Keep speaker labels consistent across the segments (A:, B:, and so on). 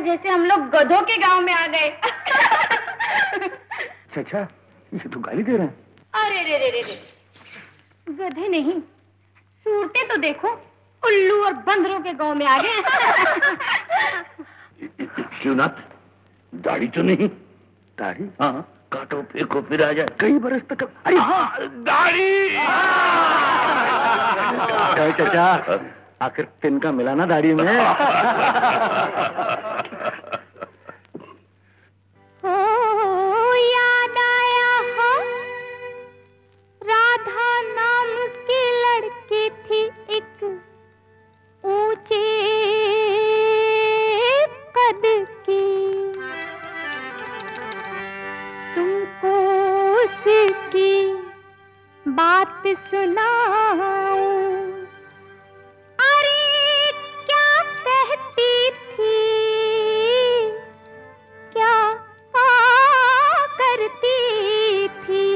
A: जैसे हम लोग गधों के गांव में आ गए।
B: अच्छा, ये तो गाली दे रहे हैं।
A: अरे रे रे रे रे, गधे नहीं, सूरतें तो देखो, उल्लू और बंदरों के गांव में आ गए।
B: शिवनाथ, दाढ़ी तो नहीं? दाढ़ी? हाँ, काटो फेंको फिर आ जाए। कई बरस तक। अरे हाँ, दाढ़ी। चाचा, आखिर तिनका मिला ना दाढ़ी में।
A: याद आया हो, राधा नाम की लड़की थी एक, ऊंचे कद की। तुमको उसकी बात सुनाऊं, अरे क्या कहती थी, क्या करती थी।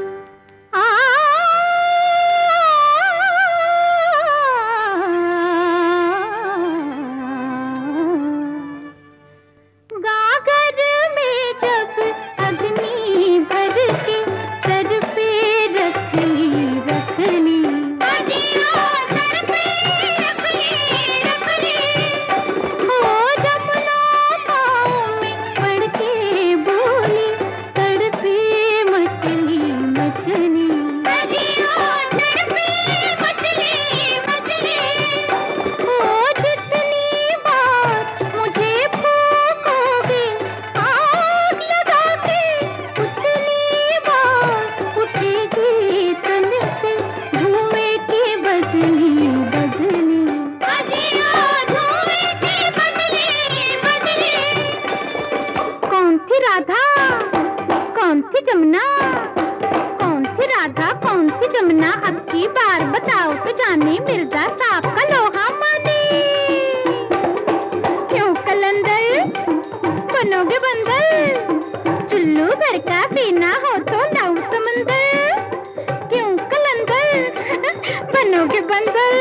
A: गागर में जब अग्नि भर के सर पे रखली रखली, सर पे रखली हो जमुना पाँव में पड़ के बोली, तड़पी मछली मछली। तड़पी मछली मछली हो, जितनी बार मुझे फूकोगे आग लगा के, उतनी बार उठेगी तन से धुएं की बदली बदली। धुएं की बदली बदली। कौन थी राधा, कौन थी जमुना, कौन थी राधा, कौन थी जमुना, अब की बार बताओ तो जाने मिर्जा साहब का लोहा माने। क्यों कलंदर बनोगे बंदर, चुल्लू भर का पीना हो तो नौ समंदर। क्यों कलंदर बनोगे बंदर।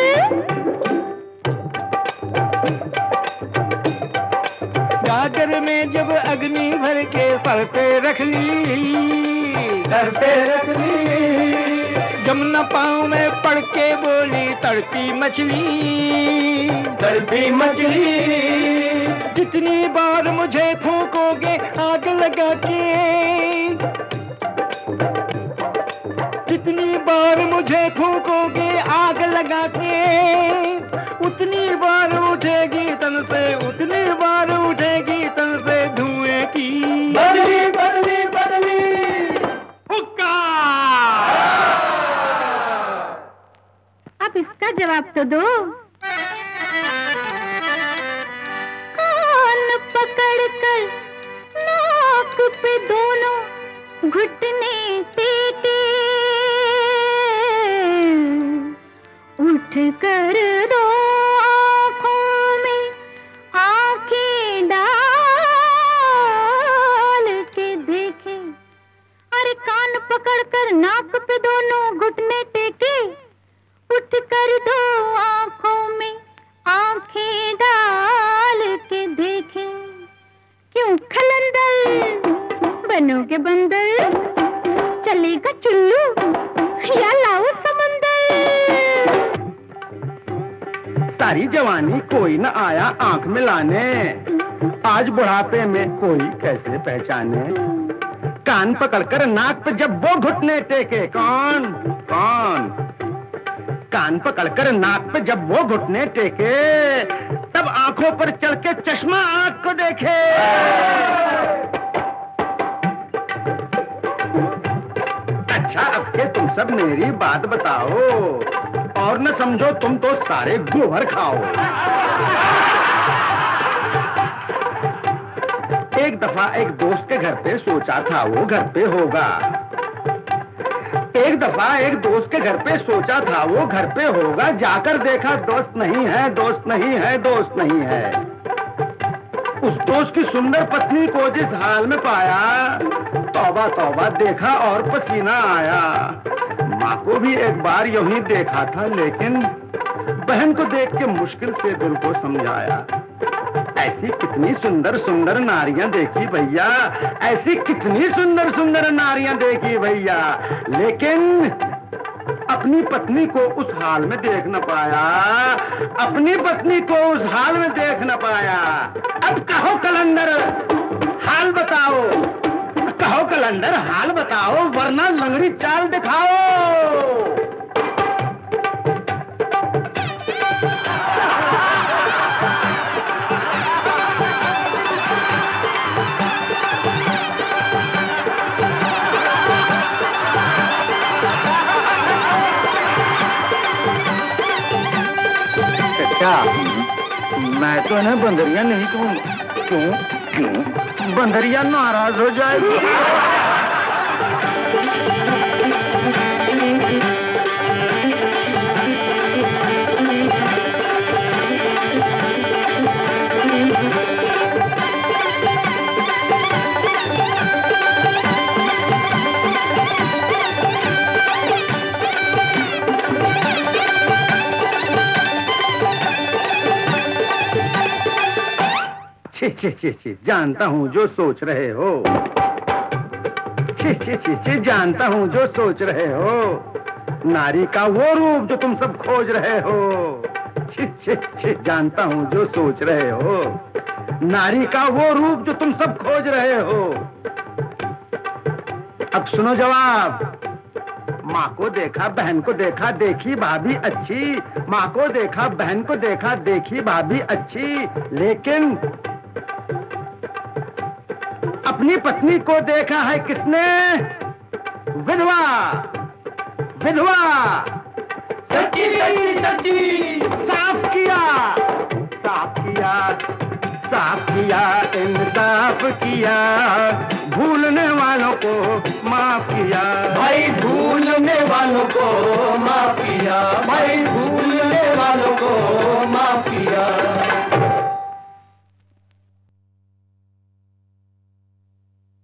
B: गागर में जब अग्नि भर के सर पे रख ली, सर पे रख ली, जमुना पाँव में पड़ के बोली, तड़पी मछली, तड़पी मछली। जितनी बार मुझे फूकोगे आग लगा के, जितनी बार मुझे फूकोगे आग लगा के, उतनी बार उठेगी तन से, उतनी बार उठेगी तन से धुएं की बदली बदली बदली। हुक्का!
A: अब इसका जवाब तो दो। कान पकड़कर नाक पे दोनों घुटने टेके, उठ कर दो आँखों में आँखें डाल के देखे। अरे कान पकड़कर नाक पे दोनों घुटने टेके, उठ कर दो आँखों में आँखें डाल के देखे। क्यों खलंदर बनोगे बंदर, चलेगा चुल्लू या लाओ समंदर।
B: सारी जवानी कोई न आया आंख में लाने, आज बुढ़ापे में कोई कैसे पहचाने। कान पकड़कर नाक पे जब वो घुटने टेके, कौन कौन, कान पकड़कर नाक पे जब वो घुटने टेके, तब आंखों पर चल के चश्मा आंख को देखे। अच्छा अब के तुम सब मेरी बात बताओ, और न समझो तुम तो सारे गोबर खाओ। एक दफा एक दोस्त के घर पे सोचा था वो घर पे होगा, एक दफा एक दोस्त के घर पे सोचा था वो घर पे होगा, जाकर देखा दोस्त नहीं है, दोस्त नहीं है, दोस्त नहीं है। उस दोस्त की सुंदर पत्नी को जिस हाल में पाया, तौबा तौबा देखा और पसीना आया। माँ को भी एक बार यूं ही देखा था, लेकिन बहन को देख के मुश्किल से दिल को समझाया। ऐसी कितनी सुंदर सुंदर नारियां देखी भैया, ऐसी कितनी सुंदर सुंदर नारियां देखी भैया, लेकिन अपनी पत्नी को उस हाल में देख न पाया, अपनी पत्नी को उस हाल में देख न पाया। अब कहो कलंदर हाल बताओ, कहो कलंदर हाल बताओ, वरना लंगड़ी चाल दिखाओ। क्या मैं तो इन्हें बंदरिया नहीं कहूंगा। क्यों? क्यों? बंदरिया नाराज हो जाएगी। छी, जानता हूँ जो सोच रहे हो। छी, जानता हूँ जो सोच रहे हो। नारी का वो रूप जो तुम सब खोज रहे हो। छी, जानता हूँ जो सोच रहे हो। नारी का वो रूप जो तुम सब खोज रहे हो। अब सुनो जवाब। माँ को देखा, बहन को देखा, देखी भाभी अच्छी। माँ को देखा, बहन को देखा, देखी भाभी अच्छी, लेकिन अपनी पत्नी को देखा है किसने? विधवा, विधवा। सच्ची सच्ची सच्ची। साफ किया, साफ किया, साफ किया, इंसाफ किया। भूलने वालों को माफ किया, भाई भूलने वालों को